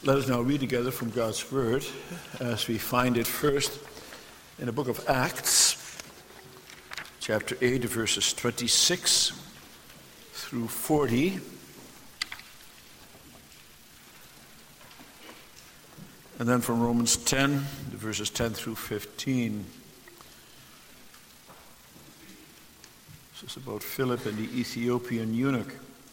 Let us now read together from God's Word as we find it first in the book of Acts, chapter 8, verses 26 through 40. And then from Romans 10, the verses 10 through 15. This is about Philip and the Ethiopian eunuch.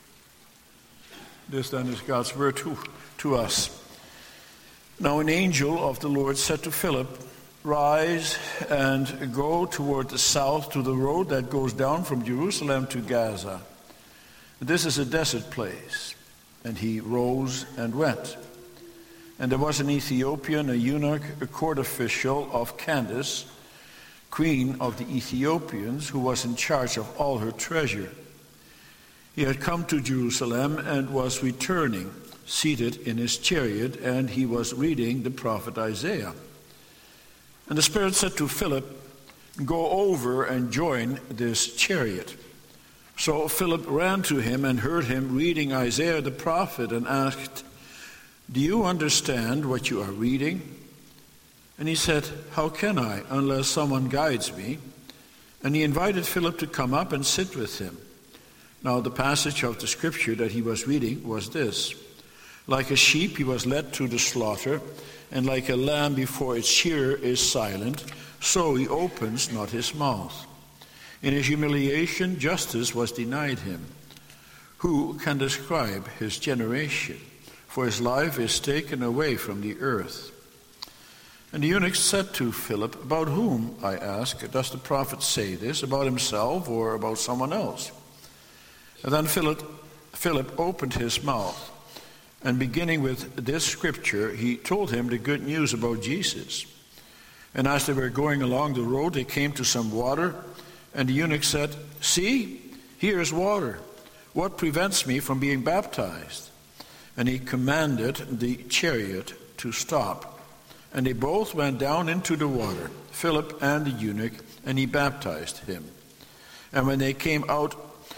This then is God's word to us. Now an angel of the Lord said to Philip, "Rise and go toward the south to the road that goes down from Jerusalem to Gaza. This is a desert place." And he rose and went. And there was an Ethiopian, a eunuch, a court official of Candace, queen of the Ethiopians, who was in charge of all her treasure. He had come to Jerusalem and was returning, seated in his chariot, and he was reading the prophet Isaiah. And the Spirit said to Philip, "Go over and join this chariot." So Philip ran to him and heard him reading Isaiah the prophet and asked, "Do you understand what you are reading?" And he said, "How can I, unless someone guides me?" And he invited Philip to come up and sit with him. Now the passage of the scripture that he was reading was this: "Like a sheep he was led to the slaughter, and like a lamb before its shearer is silent, so he opens not his mouth. In his humiliation justice was denied him. Who can describe his generation? For his life is taken away from the earth." And the eunuch said to Philip, "About whom, I ask, does the prophet say this, about himself or about someone else?" And then Philip opened his mouth, and beginning with this scripture, he told him the good news about Jesus. And as they were going along the road, they came to some water, and the eunuch said, "See, here is water. What prevents me from being baptized?" And he commanded the chariot to stop. And they both went down into the water, Philip and the eunuch, and he baptized him. And when they came up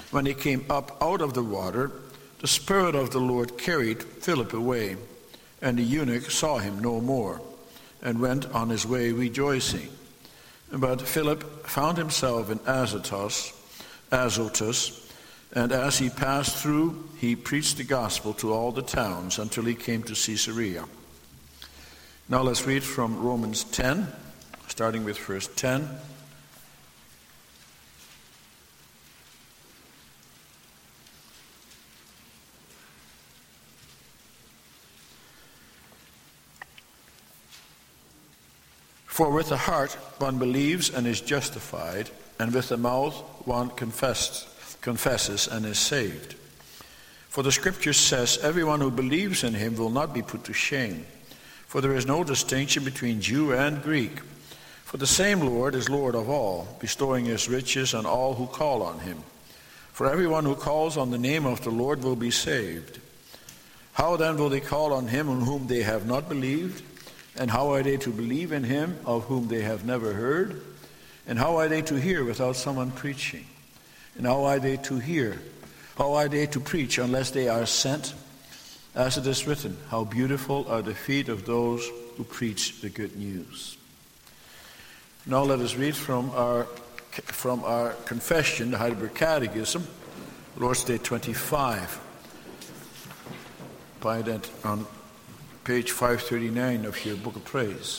out of the water, the Spirit of the Lord carried Philip away, and the eunuch saw him no more, and went on his way rejoicing. But Philip found himself in Azotus, and as he passed through, he preached the gospel to all the towns until he came to Caesarea. Now let's read from Romans 10, starting with verse 10. "For with the heart one believes and is justified, and with the mouth one confesses and is saved. For the scripture says, 'Everyone who believes in him will not be put to shame.' For there is no distinction between Jew and Greek. For the same Lord is Lord of all, bestowing his riches on all who call on him. For everyone who calls on the name of the Lord will be saved. How then will they call on him on whom they have not believed? And how are they to believe in him of whom they have never heard? And how are they to hear without someone preaching? And how are they to hear? How are they to preach unless they are sent? As it is written, how beautiful are the feet of those who preach the good news." Now let us read from our confession, the Heidelberg Catechism, Lord's Day 25. Find that on page 539 of your Book of Praise.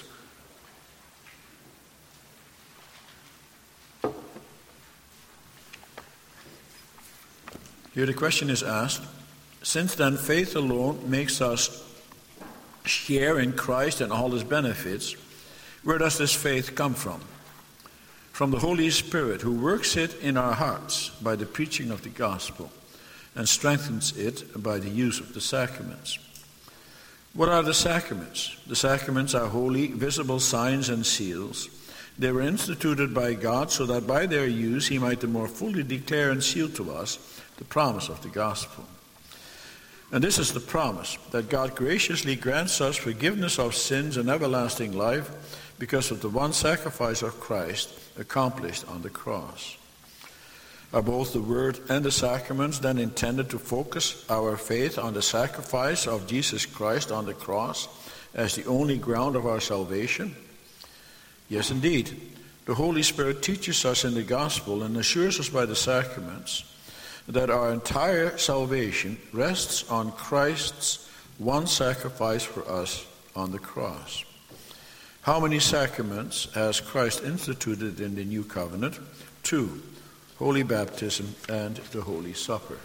Here the question is asked: since then faith alone makes us share in Christ and all his benefits, where does this faith come from? From the Holy Spirit, who works it in our hearts by the preaching of the gospel and strengthens it by the use of the sacraments. What are the sacraments? The sacraments are holy, visible signs and seals. They were instituted by God so that by their use he might the more fully declare and seal to us the promise of the gospel. And this is the promise, that God graciously grants us forgiveness of sins and everlasting life because of the one sacrifice of Christ accomplished on the cross. Are both the Word and the sacraments then intended to focus our faith on the sacrifice of Jesus Christ on the cross as the only ground of our salvation? Yes, indeed. The Holy Spirit teaches us in the gospel and assures us by the sacraments that our entire salvation rests on Christ's one sacrifice for us on the cross. How many sacraments has Christ instituted in the new covenant? 2. Holy baptism and the Holy Supper.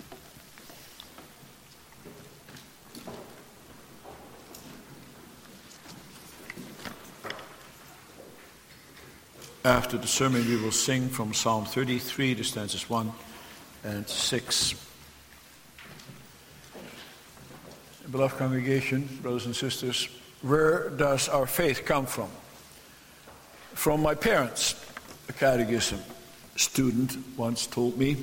After the sermon, we will sing from Psalm 33, the stanzas 1 and 6. Beloved congregation, brothers and sisters, where does our faith come from? From my parents. A catechism student once told me,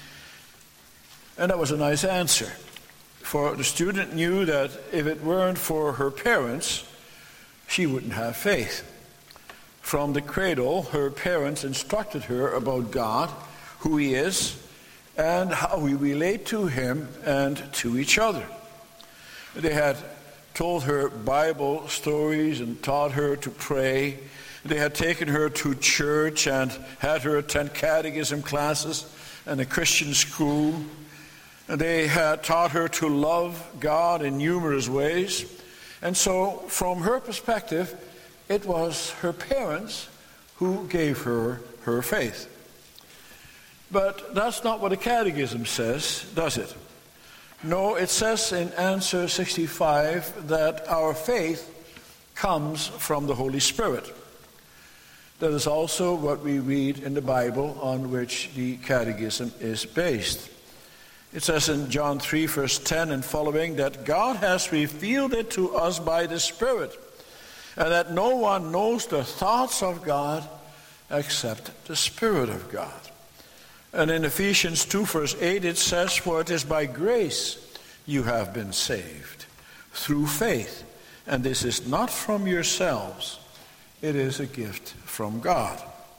and that was a nice answer. For the student knew that if it weren't for her parents, she wouldn't have faith. From the cradle, her parents instructed her about God, who He is, and how we relate to Him and to each other. They had told her Bible stories and taught her to pray. They had taken her to church and had her attend catechism classes and a Christian school. And they had taught her to love God in numerous ways. And so, from her perspective, it was her parents who gave her her faith. But that's not what the catechism says, does it? No, it says in answer 65 that our faith comes from the Holy Spirit. That is also what we read in the Bible on which the catechism is based. It says in John 3, verse 10 and following, that God has revealed it to us by the Spirit, and that no one knows the thoughts of God except the Spirit of God. And in Ephesians 2, verse 8, it says, for it is by grace you have been saved, through faith, and this is not from yourselves, it is a gift from God.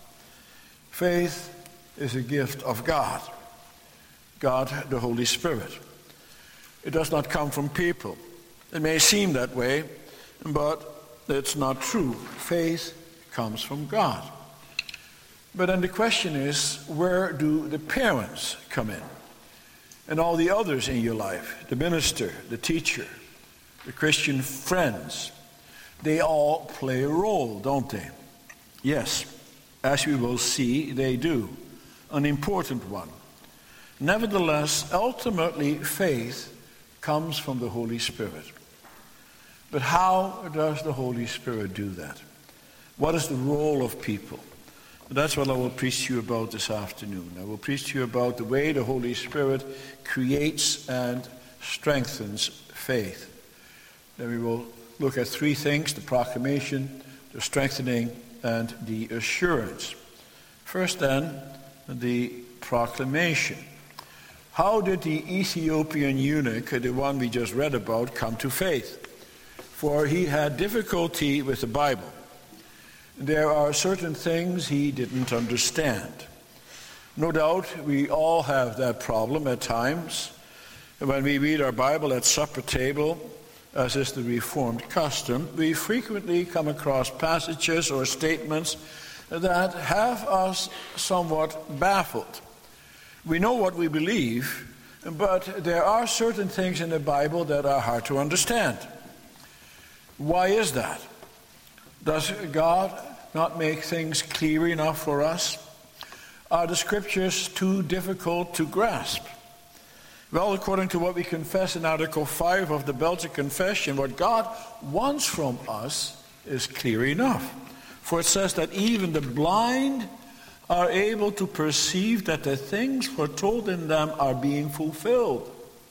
Faith is a gift of God, God the Holy Spirit. It does not come from people. It may seem that way, but it's not true. Faith comes from God. But then the question is, where do the parents come in? And all the others in your life, the minister, the teacher, the Christian friends, they all play a role, don't they? Yes, as we will see, they do. An important one. Nevertheless, ultimately, faith comes from the Holy Spirit. But how does the Holy Spirit do that? What is the role of people? That's what I will preach to you about this afternoon. I will preach to you about the way the Holy Spirit creates and strengthens faith. Then we will look at three things: the proclamation, the strengthening, and the assurance. First then, the proclamation. How did the Ethiopian eunuch, the one we just read about, come to faith? For he had difficulty with the Bible. There are certain things he didn't understand. No doubt we all have that problem at times. When we read our Bible at supper table, as is the Reformed custom, we frequently come across passages or statements that have us somewhat baffled. We know what we believe, but there are certain things in the Bible that are hard to understand. Why is that? Does God not make things clear enough for us? Are the scriptures too difficult to grasp? Well, according to what we confess in Article 5 of the Belgic Confession, what God wants from us is clear enough. For it says that even the blind are able to perceive that the things foretold in them are being fulfilled.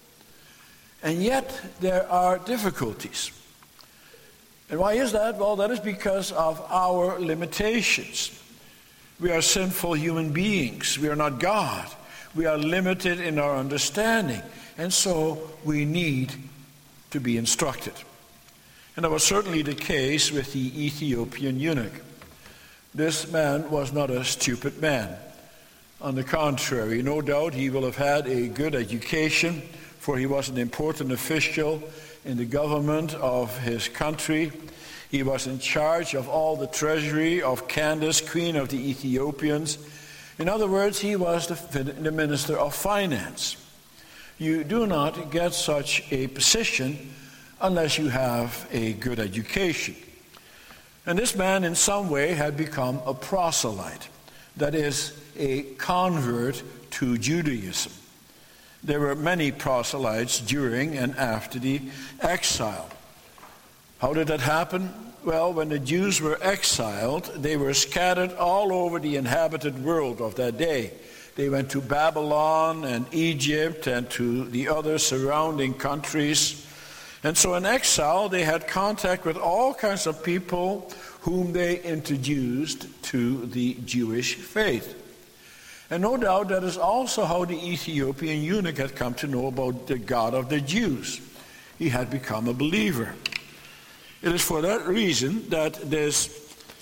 And yet there are difficulties. And why is that? Well, that is because of our limitations. We are sinful human beings. We are not God. We are limited in our understanding. And so we need to be instructed. And that was certainly the case with the Ethiopian eunuch. This man was not a stupid man. On the contrary, no doubt he will have had a good education, for he was an important official in the government of his country. He was in charge of all the treasury of Candace, queen of the Ethiopians. In other words, he was the minister of finance. You do not get such a position unless you have a good education. And this man in some way had become a proselyte, that is, a convert to Judaism. There were many proselytes during and after the exile. How did that happen? Well, when the Jews were exiled, they were scattered all over the inhabited world of that day. They went to Babylon and Egypt and to the other surrounding countries. And so in exile, they had contact with all kinds of people whom they introduced to the Jewish faith. And no doubt that is also how the Ethiopian eunuch had come to know about the God of the Jews. He had become a believer. It is for that reason that this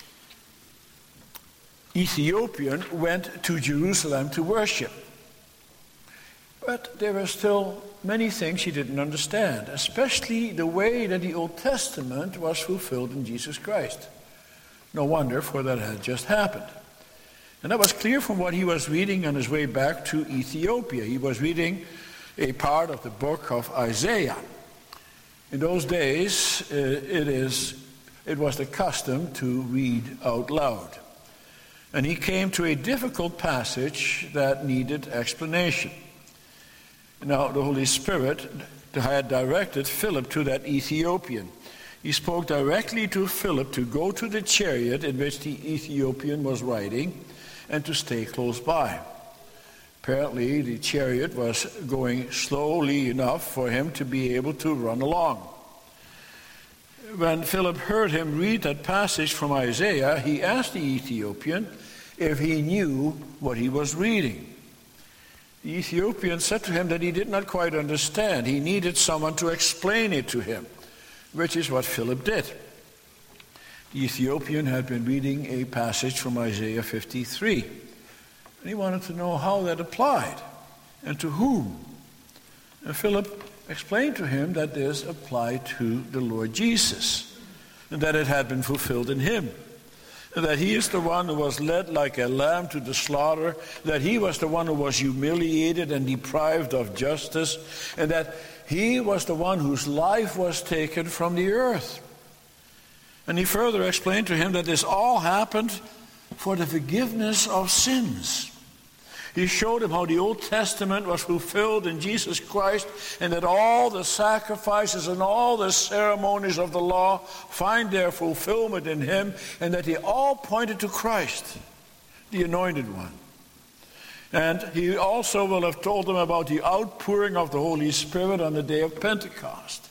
Ethiopian went to Jerusalem to worship. But there were still many things he didn't understand, especially the way that the Old Testament was fulfilled in Jesus Christ. No wonder, for that had just happened. And that was clear from what he was reading on his way back to Ethiopia. He was reading a part of the book of Isaiah. In those days, it was the custom to read out loud. And he came to a difficult passage that needed explanation. Now, the Holy Spirit had directed Philip to that Ethiopian. He spoke directly to Philip to go to the chariot in which the Ethiopian was riding and to stay close by. Apparently, the chariot was going slowly enough for him to be able to run along. When Philip heard him read that passage from Isaiah, he asked the Ethiopian if he knew what he was reading. The Ethiopian said to him that he did not quite understand. He needed someone to explain it to him, which is what Philip did. The Ethiopian had been reading a passage from Isaiah 53. And he wanted to know how that applied and to whom. And Philip explained to him that this applied to the Lord Jesus and that it had been fulfilled in him. And that he is the one who was led like a lamb to the slaughter, that he was the one who was humiliated and deprived of justice, and that he was the one whose life was taken from the earth. And he further explained to him that this all happened for the forgiveness of sins. He showed him how the Old Testament was fulfilled in Jesus Christ, and that all the sacrifices and all the ceremonies of the law find their fulfillment in him, and that they all pointed to Christ, the Anointed One. And he also will have told them about the outpouring of the Holy Spirit on the day of Pentecost.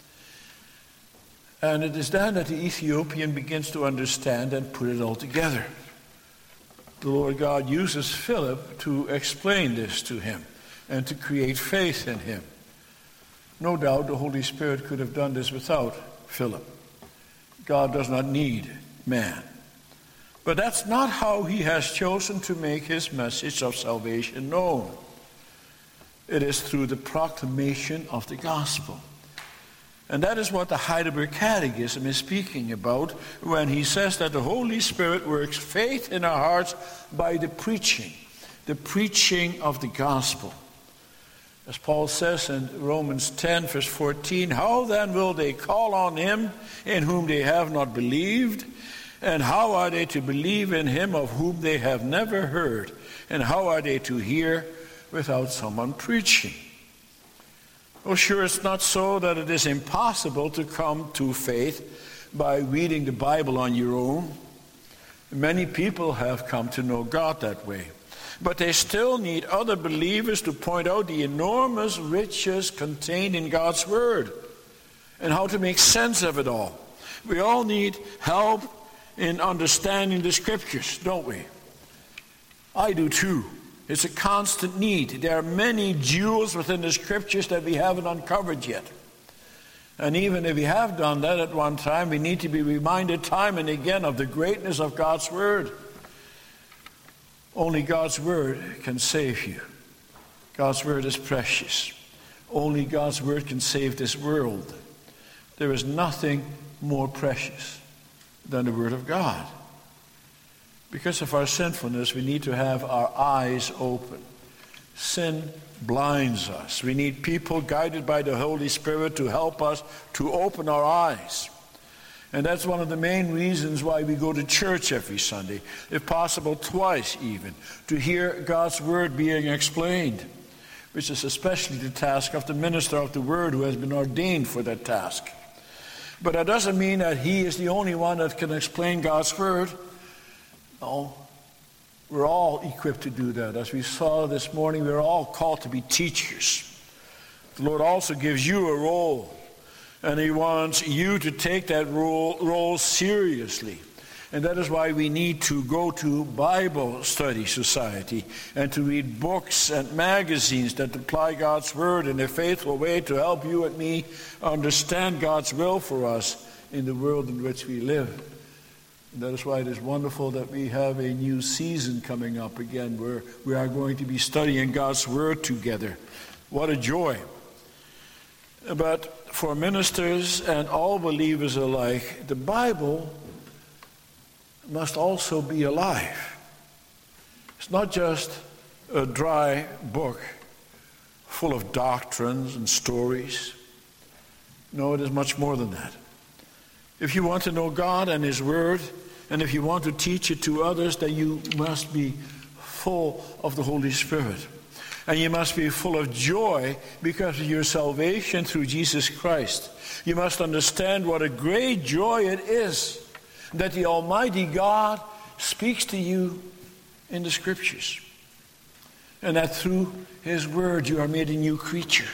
And it is then that the Ethiopian begins to understand and put it all together. The Lord God uses Philip to explain this to him and to create faith in him. No doubt the Holy Spirit could have done this without Philip. God does not need man. But that's not how he has chosen to make his message of salvation known. It is through the proclamation of the gospel. And that is what the Heidelberg Catechism is speaking about when he says that the Holy Spirit works faith in our hearts by the preaching of the gospel. As Paul says in Romans 10, verse 14, how then will they call on him in whom they have not believed? And how are they to believe in him of whom they have never heard? And how are they to hear without someone preaching? Oh, sure, it's not so that it is impossible to come to faith by reading the Bible on your own. Many people have come to know God that way. But they still need other believers to point out the enormous riches contained in God's Word and how to make sense of it all. We all need help in understanding the Scriptures, don't we? I do too. It's a constant need. There are many jewels within the Scriptures that we haven't uncovered yet. And even if we have done that at one time, we need to be reminded time and again of the greatness of God's Word. Only God's word can save you. God's word is precious. Only God's word can save this world. There is nothing more precious than the word of God. Because of our sinfulness, we need to have our eyes open. Sin blinds us. We need people guided by the Holy Spirit to help us to open our eyes. And that's one of the main reasons why we go to church every Sunday, if possible twice even, to hear God's word being explained, which is especially the task of the minister of the word who has been ordained for that task. But that doesn't mean that he is the only one that can explain God's word. No, we're all equipped to do that. As we saw this morning, we're all called to be teachers. The Lord also gives you a role, and he wants you to take that role seriously. And that is why we need to go to Bible Study Society and to read books and magazines that apply God's word in a faithful way to help you and me understand God's will for us in the world in which we live. And that is why it is wonderful that we have a new season coming up again where we are going to be studying God's word together. What a joy. But for ministers and all believers alike, the Bible must also be alive. It's not just a dry book full of doctrines and stories. No, it is much more than that. If you want to know God and his word, and if you want to teach it to others, then you must be full of the Holy Spirit. And you must be full of joy because of your salvation through Jesus Christ. You must understand what a great joy it is that the Almighty God speaks to you in the Scriptures. And that through his word you are made a new creature.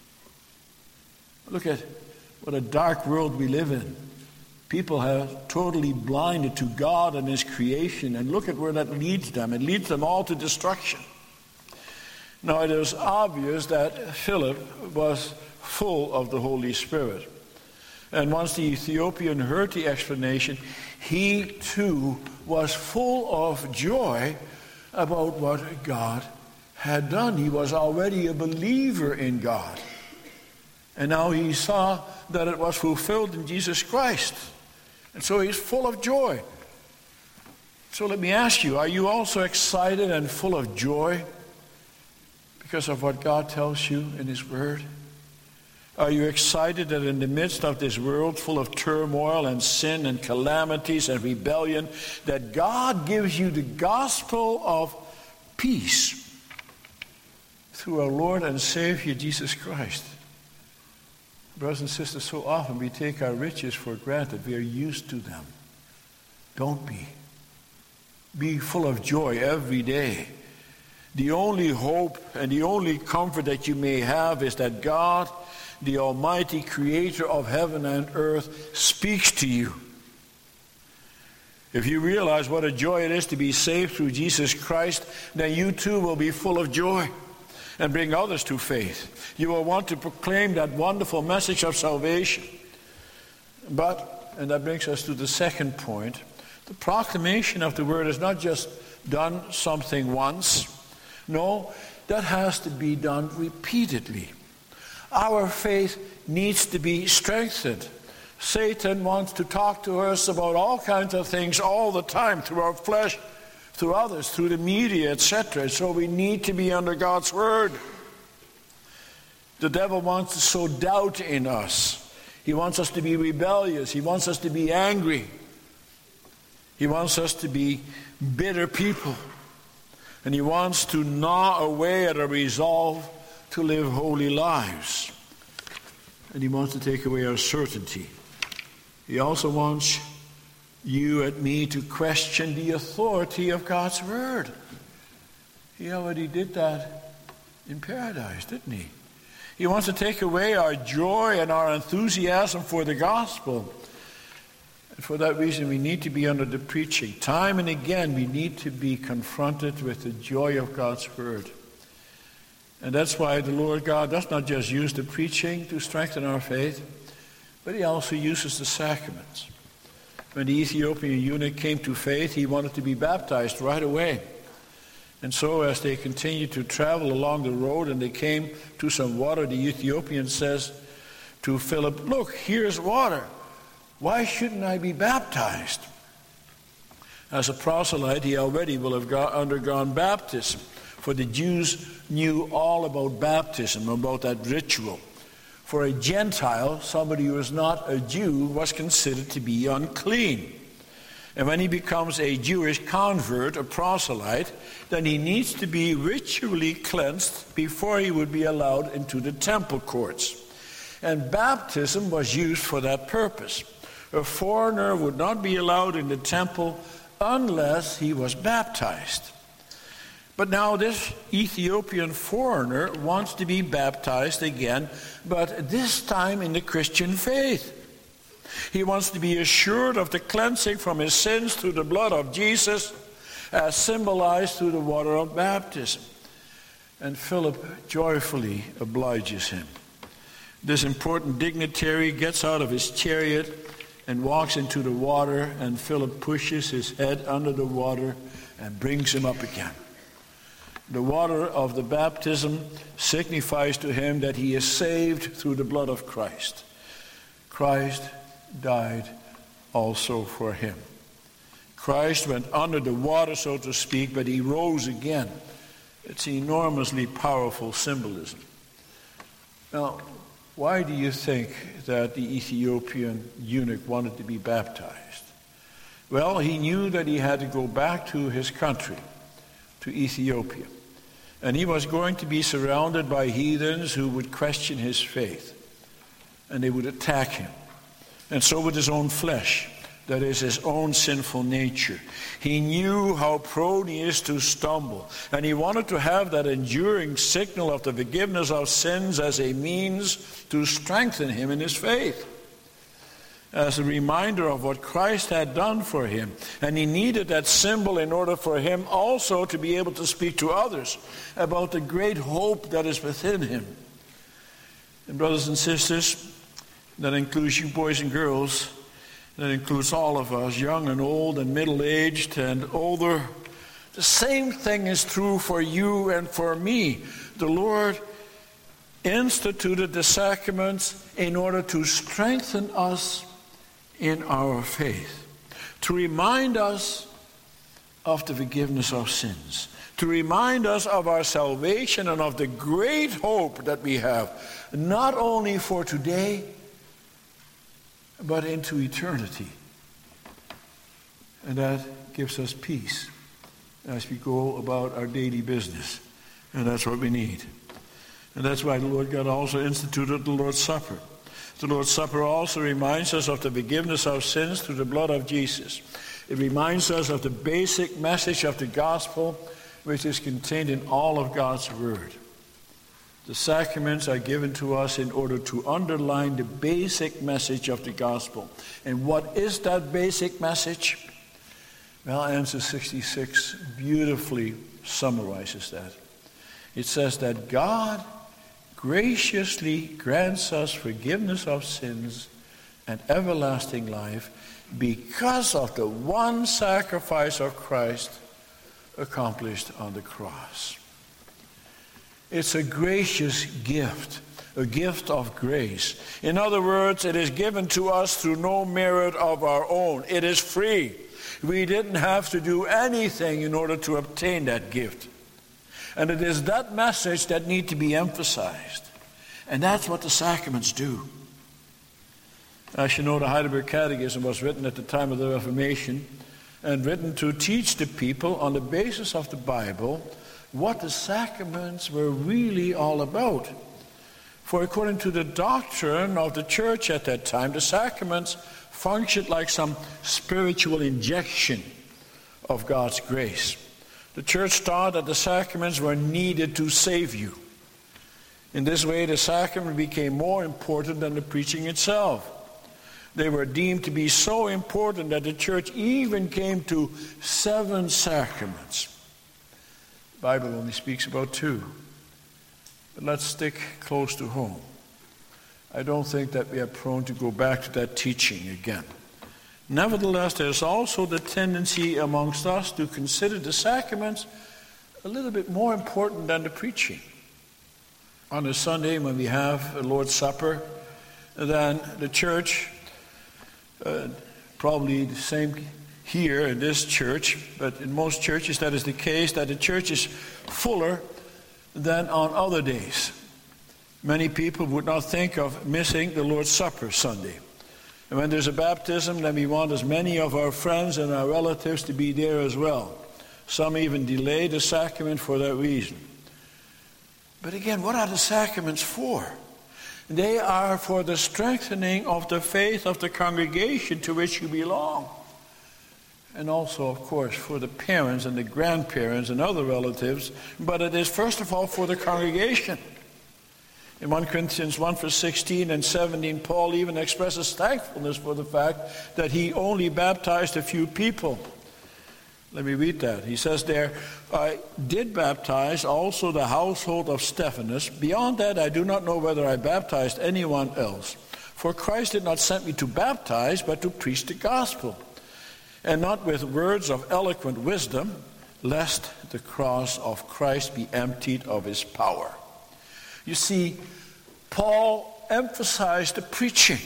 Look at what a dark world we live in. People have totally blinded to God and his creation, and look at where that leads them. It leads them all to destruction. Now it is obvious that Philip was full of the Holy Spirit. And once the Ethiopian heard the explanation, he too was full of joy about what God had done. He was already a believer in God. And now he saw that it was fulfilled in Jesus Christ. And so he's full of joy. So let me ask you, are you also excited and full of joy because of what God tells you in his word? Are you excited that in the midst of this world full of turmoil and sin and calamities and rebellion, that God gives you the gospel of peace through our Lord and Savior Jesus Christ? Brothers and sisters, so often we take our riches for granted. We are used to them. Don't be. Be full of joy every day. The only hope and the only comfort that you may have is that God, the Almighty Creator of heaven and earth, speaks to you. If you realize what a joy it is to be saved through Jesus Christ, then you too will be full of joy and bring others to faith. You will want to proclaim that wonderful message of salvation. But, and that brings us to the second point, the proclamation of the word is not just done something once. No, that has to be done repeatedly. Our faith needs to be strengthened. Satan wants to talk to us about all kinds of things all the time, through our flesh, through others, through the media, etc. So we need to be under God's word. The devil wants to sow doubt in us. He wants us to be rebellious. He wants us to be angry. He wants us to be bitter people. And he wants to gnaw away at our resolve to live holy lives. And he wants to take away our certainty. He also wants you and me to question the authority of God's word. He already did that in paradise, didn't he? He wants to take away our joy and our enthusiasm for the gospel. And for that reason, we need to be under the preaching. Time and again, we need to be confronted with the joy of God's word. And that's why the Lord God does not just use the preaching to strengthen our faith, but he also uses the sacraments. When the Ethiopian eunuch came to faith, he wanted to be baptized right away. And so as they continued to travel along the road and they came to some water, the Ethiopian says to Philip, "Look, here's water. Why shouldn't I be baptized?" As a proselyte, he already will have undergone baptism, for the Jews knew all about baptism, about that ritual. For a Gentile, somebody who is not a Jew, was considered to be unclean. And when he becomes a Jewish convert, a proselyte, then he needs to be ritually cleansed before he would be allowed into the temple courts. And baptism was used for that purpose. A foreigner would not be allowed in the temple unless he was baptized. But now this Ethiopian foreigner wants to be baptized again, but this time in the Christian faith. He wants to be assured of the cleansing from his sins through the blood of Jesus, as symbolized through the water of baptism. And Philip joyfully obliges him. This important dignitary gets out of his chariot and walks into the water, and Philip pushes his head under the water and brings him up again. The water of the baptism signifies to him that he is saved through the blood of Christ. Christ died also for him. Christ went under the water, so to speak, but he rose again. It's enormously powerful symbolism. Now, why do you think that the Ethiopian eunuch wanted to be baptized? Well, he knew that he had to go back to his country, to Ethiopia. And he was going to be surrounded by heathens who would question his faith. And they would attack him. And so with his own flesh, that is his own sinful nature. He knew how prone he is to stumble. And he wanted to have that enduring signal of the forgiveness of sins as a means to strengthen him in his faith. As a reminder of what Christ had done for him. And he needed that symbol in order for him also to be able to speak to others about the great hope that is within him. And brothers and sisters, that includes you boys and girls. That includes all of us, young and old and middle-aged and older. The same thing is true for you and for me. The Lord instituted the sacraments in order to strengthen us in our faith, to remind us of the forgiveness of sins, to remind us of our salvation and of the great hope that we have, not only for today, but into eternity. And that gives us peace as we go about our daily business. And that's what we need. And that's why the Lord God also instituted the Lord's Supper. The Lord's Supper also reminds us of the forgiveness of sins through the blood of Jesus. It reminds us of the basic message of the gospel, which is contained in all of God's Word. The sacraments are given to us in order to underline the basic message of the gospel. And what is that basic message? Well, answer 66 beautifully summarizes that. It says that God graciously grants us forgiveness of sins and everlasting life because of the one sacrifice of Christ accomplished on the cross. It's a gracious gift, a gift of grace. In other words, it is given to us through no merit of our own. It is free. We didn't have to do anything in order to obtain that gift. And it is that message that needs to be emphasized. And that's what the sacraments do. As you know, the Heidelberg Catechism was written at the time of the Reformation and written to teach the people on the basis of the Bible what the sacraments were really all about. For according to the doctrine of the church at that time, the sacraments functioned like some spiritual injection of God's grace. The church thought that the sacraments were needed to save you. In this way, the sacrament became more important than the preaching itself. They were deemed to be so important that the church even came to 7 sacraments. The Bible only speaks about 2. But let's stick close to home. I don't think that we are prone to go back to that teaching again. Nevertheless, there's also the tendency amongst us to consider the sacraments a little bit more important than the preaching. On a Sunday when we have a Lord's Supper, then the church, probably the same here in this church, but in most churches that is the case, that the church is fuller than on other days. Many people would not think of missing the Lord's Supper Sunday. And when there's a baptism, then we want as many of our friends and our relatives to be there as well. Some even delay the sacrament for that reason. But again, what are the sacraments for? They are for the strengthening of the faith of the congregation to which you belong. And also, of course, for the parents and the grandparents and other relatives. But it is first of all for the congregation. In 1 Corinthians 1 verse 16 and 17, Paul even expresses thankfulness for the fact that he only baptized a few people. Let me read that. He says there, I did baptize also the household of Stephanas. Beyond that, I do not know whether I baptized anyone else. For Christ did not send me to baptize, but to preach the gospel. And not with words of eloquent wisdom, lest the cross of Christ be emptied of his power. You see, Paul emphasized the preaching.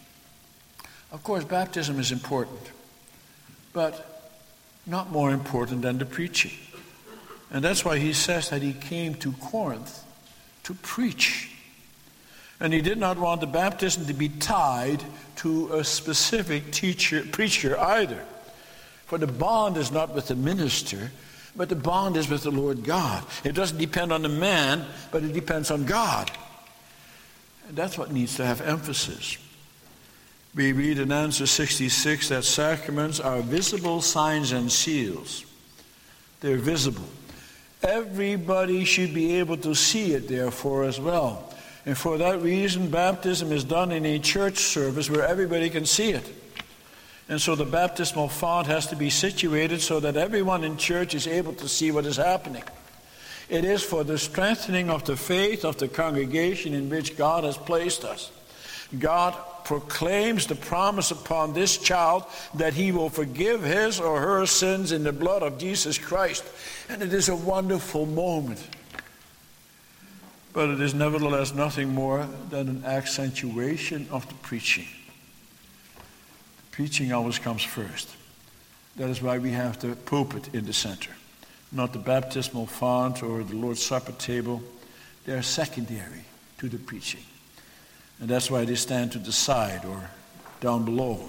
Of course, baptism is important, but not more important than the preaching. And that's why he says that he came to Corinth to preach. And he did not want the baptism to be tied to a specific preacher either. For the bond is not with the minister, but the bond is with the Lord God. It doesn't depend on the man, but it depends on God. And that's what needs to have emphasis. We read in answer 66 that sacraments are visible signs and seals. They're visible. Everybody should be able to see it, therefore, as well. And for that reason, baptism is done in a church service where everybody can see it. And so the baptismal font has to be situated so that everyone in church is able to see what is happening. It is for the strengthening of the faith of the congregation in which God has placed us. God proclaims the promise upon this child that he will forgive his or her sins in the blood of Jesus Christ. And it is a wonderful moment. But it is nevertheless nothing more than an accentuation of the preaching. Preaching always comes first. That is why we have the pulpit in the center. Not the baptismal font or the Lord's Supper table. They are secondary to the preaching. And that's why they stand to the side or down below.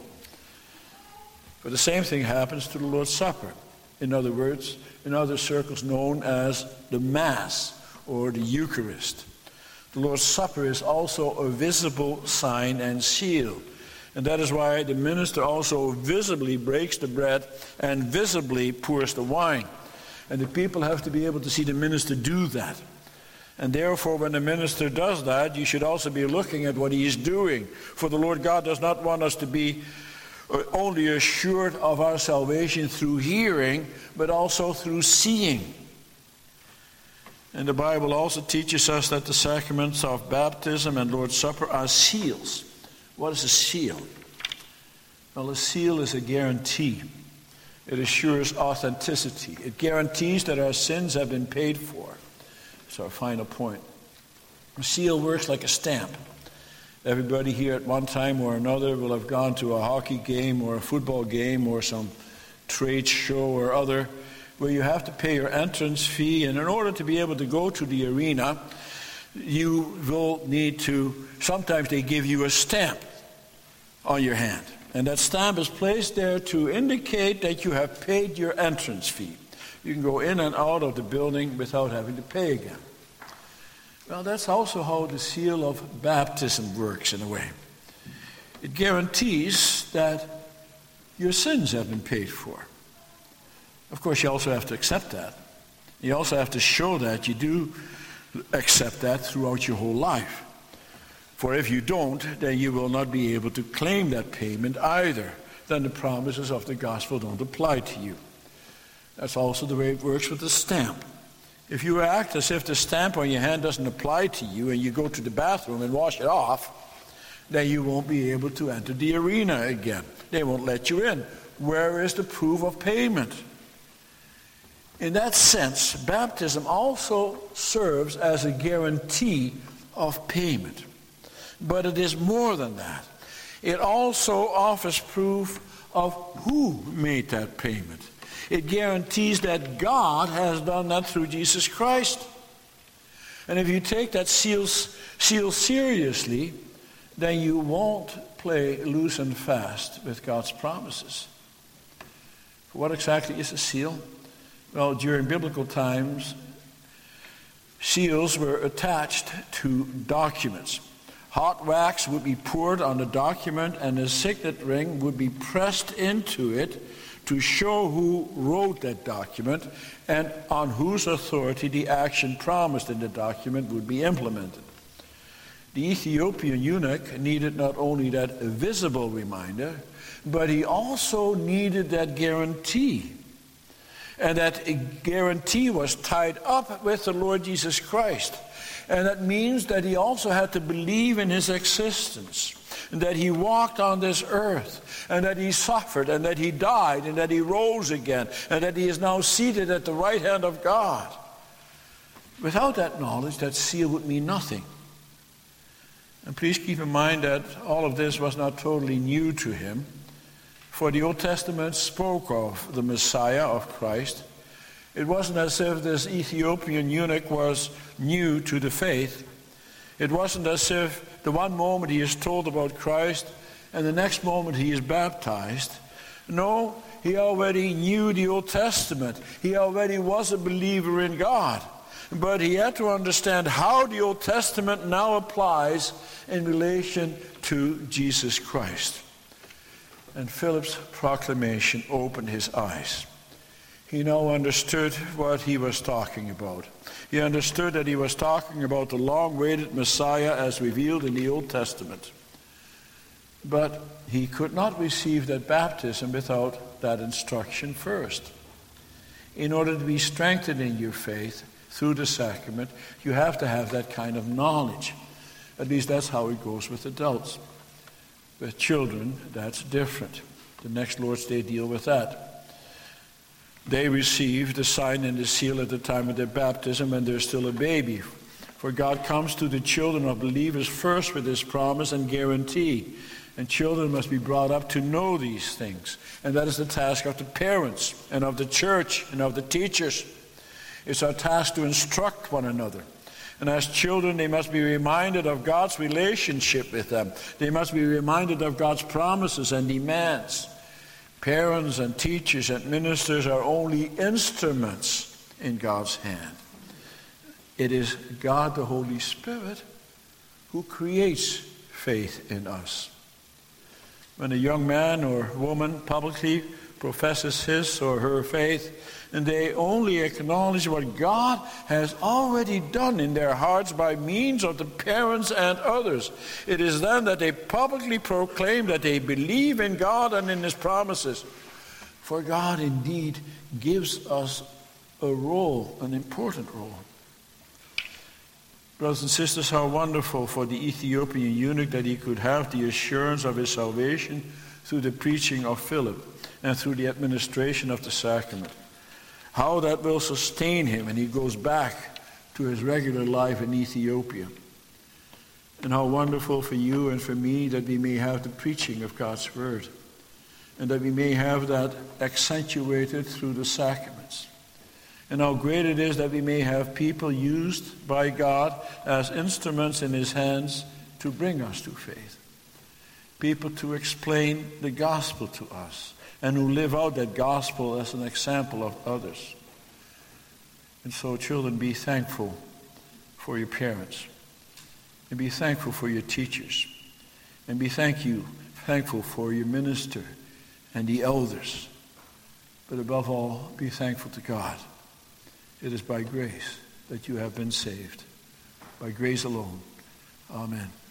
But the same thing happens to the Lord's Supper. In other words, in other circles known as the Mass or the Eucharist. The Lord's Supper is also a visible sign and seal. And that is why the minister also visibly breaks the bread and visibly pours the wine. And the people have to be able to see the minister do that. And therefore, when the minister does that, you should also be looking at what he is doing. For the Lord God does not want us to be only assured of our salvation through hearing, but also through seeing. And the Bible also teaches us that the sacraments of baptism and Lord's Supper are seals. What is a seal? Well, a seal is a guarantee. It assures authenticity. It guarantees that our sins have been paid for. That's our final point. A seal works like a stamp. Everybody here at one time or another will have gone to a hockey game or a football game or some trade show or other where you have to pay your entrance fee, and in order to be able to go to the arena, you will need to, sometimes they give you a stamp on your hand. And that stamp is placed there to indicate that you have paid your entrance fee. You can go in and out of the building without having to pay again. Well, that's also how the seal of baptism works in a way. It guarantees that your sins have been paid for. Of course, you also have to accept that. You also have to show that you do accept that throughout your whole life. For if you don't, then you will not be able to claim that payment either. Then the promises of the gospel don't apply to you. That's also the way it works with the stamp. If you act as if the stamp on your hand doesn't apply to you and you go to the bathroom and wash it off, then you won't be able to enter the arena again. They won't let you in. Where is the proof of payment? In that sense, baptism also serves as a guarantee of payment. But it is more than that. It also offers proof of who made that payment. It guarantees that God has done that through Jesus Christ. And if you take that seal seriously, then you won't play loose and fast with God's promises. What exactly is a seal? Well, during biblical times, seals were attached to documents. Hot wax would be poured on the document, and a signet ring would be pressed into it to show who wrote that document and on whose authority the action promised in the document would be implemented. The Ethiopian eunuch needed not only that visible reminder, but he also needed that guarantee. And that guarantee was tied up with the Lord Jesus Christ. And that means that he also had to believe in his existence, and that he walked on this earth, and that he suffered, and that he died, and that he rose again, and that he is now seated at the right hand of God. Without that knowledge, that seal would mean nothing. And please keep in mind that all of this was not totally new to him, for the Old Testament spoke of the Messiah, of Christ. It wasn't as if this Ethiopian eunuch was new to the faith. It wasn't as if the one moment he is told about Christ and the next moment he is baptized. No, he already knew the Old Testament. He already was a believer in God. But he had to understand how the Old Testament now applies in relation to Jesus Christ. And Philip's proclamation opened his eyes. He now understood what he was talking about. He understood that he was talking about the long-awaited Messiah as revealed in the Old Testament. But he could not receive that baptism without that instruction first. In order to be strengthened in your faith through the sacrament, you have to have that kind of knowledge. At least that's how it goes with adults. With children, that's different. The next Lord's Day deal with that. They receive the sign and the seal at the time of their baptism, and they're still a baby. For God comes to the children of believers first with his promise and guarantee. And children must be brought up to know these things. And that is the task of the parents and of the church and of the teachers. It's our task to instruct one another. And as children, they must be reminded of God's relationship with them. They must be reminded of God's promises and demands. Parents and teachers and ministers are only instruments in God's hand. It is God, the Holy Spirit, who creates faith in us. When a young man or woman publicly professes his or her faith, and they only acknowledge what God has already done in their hearts by means of the parents and others, it is then that they publicly proclaim that they believe in God and in his promises. For God indeed gives us a role, an important role. Brothers and sisters, how wonderful for the Ethiopian eunuch that he could have the assurance of his salvation through the preaching of Philip and through the administration of the sacrament. How that will sustain him, and he goes back to his regular life in Ethiopia. And how wonderful for you and for me that we may have the preaching of God's word, and that we may have that accentuated through the sacraments. And how great it is that we may have people used by God as instruments in his hands to bring us to faith. People to explain the gospel to us, and who live out that gospel as an example of others. And so, children, be thankful for your parents, and be thankful for your teachers, and be thankful for your minister and the elders. But above all, be thankful to God. It is by grace that you have been saved, by grace alone. Amen.